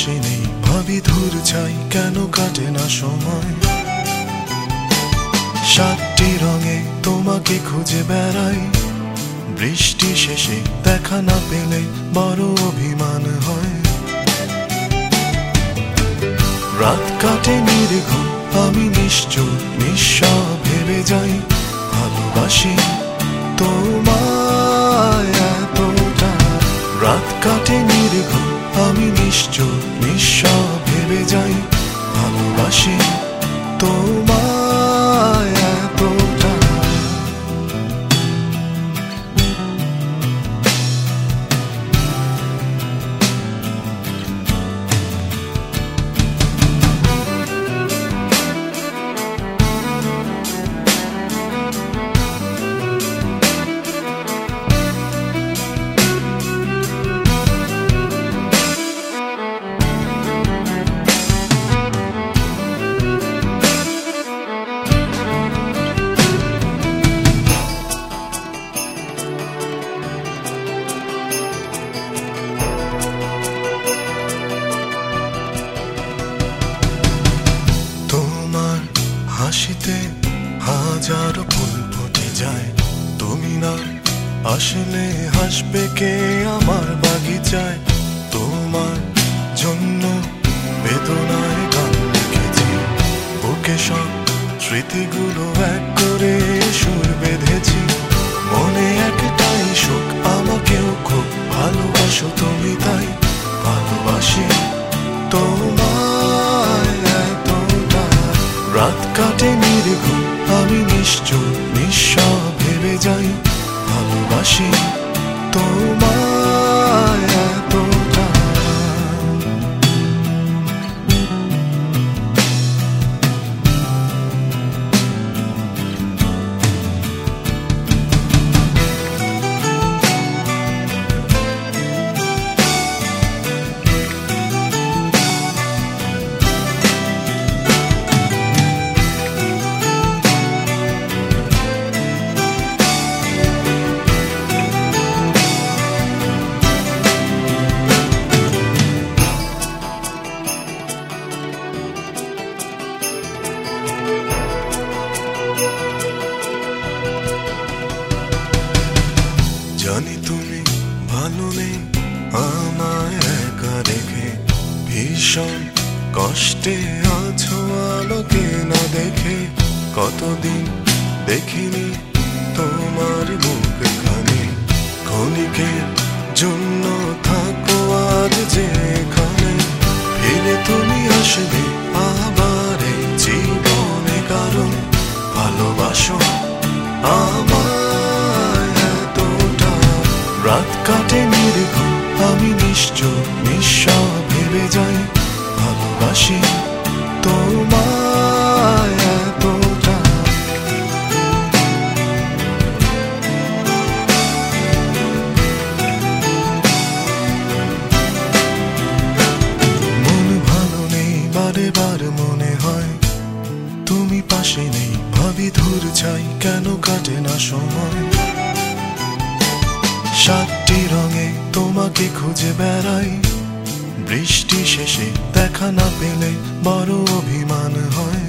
পাশে নেই ভাবি ধূর ছাই কেন কাটে না সময়। সাতটি রঙে তোমাকে খুঁজে বেড়াই, বৃষ্টি শেষে দেখা না পেলে বড় অভিমান হয়। রাত কাটে নির্ঘুম আমি নিশ্চুপ নিঃস্ব ভেবে যাই, ভালোবাসি তোমায় এতটা। রাত কাটে নির্ঘুম আমি নিশ্চুপ নিঃস্ব ভেবে যাই, ভালোবাসি তোমায় এতটা। হাসিতে হাজার ফুল ফুটে যায়, তুমি না আসলে হাসবে কে আমার বাগিচায়। তোমার জন্য বেদনায় গান লিখেছি, বুকে সব স্মৃতিগুলো এক করে সুর বেঁধেছি। মনে একটাই সুখ আমাকেও খুব ভালোবাসো তুমি, তাই ভালোবাসি তোমায় এতটা। রাত কাটে নির্ঘুম আমি নিশ্চুপ নিঃস্ব ভেবে যাই, ভালোবাসি তোমায় এতটা। জানি তুমি ভালো নেই আমায় একা রেখে, ভীষণ কষ্টে আছো আলোকে না দেখে। কতদিন দেখিনি তোমার মুখখানি, ক্ষণিকের জন্য থাকো আজ যে এখানে। ফিরে তুমি আসবে আবার এই জীবনে, কারণ ভালোবাসো আমায়। রাত কাটে নির্ঘুম আমি নিশ্চুপ নিঃস্ব ভেবে যাই, ভালোবাসি তোমায় এতটা। মন ভালো নেই বারে বার মনে হয়, তুমি পাশে নেই ভাবি ধূর ছাই কেন কাটে না সময়। সাতটি রঙে তোমাকে খুঁজে বেড়াই, বৃষ্টি শেষে দেখা না পেলে বড় অভিমান হয়।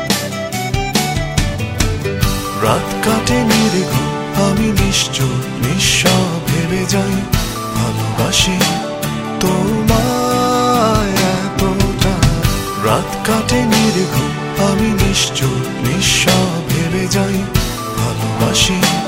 রাত কাটে নির্ঘুম আমি নিশ্চুপ নিঃস্ব ভেবে যাই, ভালোবাসি তোমায় এতটা। রাত কাটে নির্ঘুম আমি নিশ্চুপ নিঃস্ব ভেবে যাই, ভালোবাসি